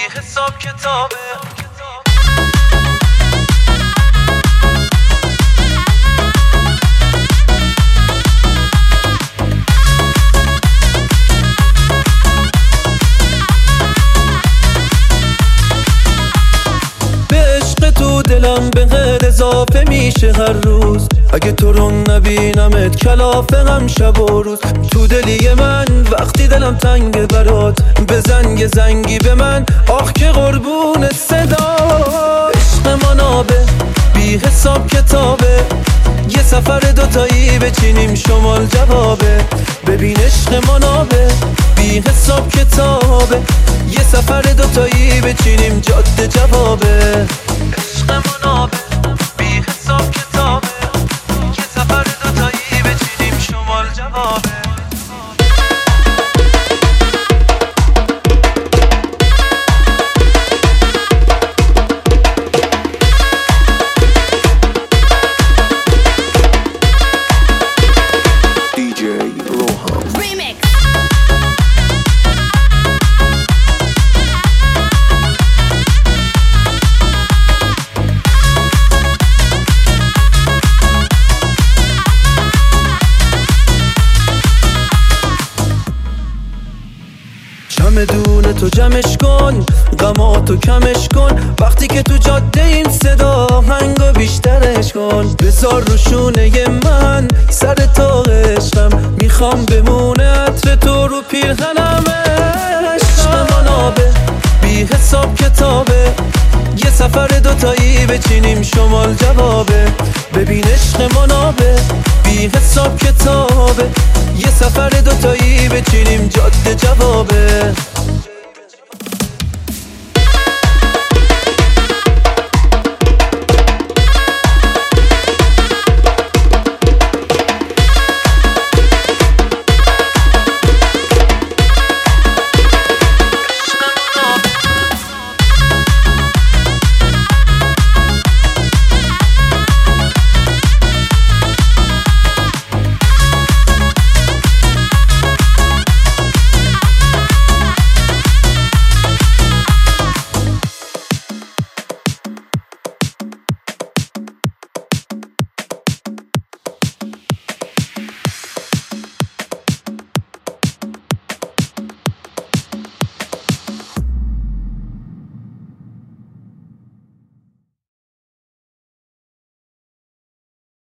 حساب کتابه. تو دلم به غیر اضافه میشه هر روز، اگه تو رو نبینمت کلافه هم شب و روز. تو دلی من وقتی دلم تنگ برات، بزن یه زنگی به من آخ که قربون صدا. عشق منابه بی حساب کتابه، یه سفر دوتایی بچینیم شمال جوابه. ببین عشق منابه بی حساب کتابه، یه سفر دوتایی بچینیم جاده جوابه. عشق منابه بی حساب کتابه، یه سفر دوتایی بچینیم شمال جوابه. چمدون تو جمعش کن، غماتو کمش کن، وقتی که تو جاده این صدا هنگا بیشترش کن. بذار رو شونه من سر تا عشقم، میخوام بمونه عطر تو رو پیرهنم. عشق منابه بی حساب کتابه، یه سفر دوتایی بچینیم شمال جوابه. ببین عشق منابه بی حساب کتابه، یه سفر دوتایی بچینیم جاده جوابه.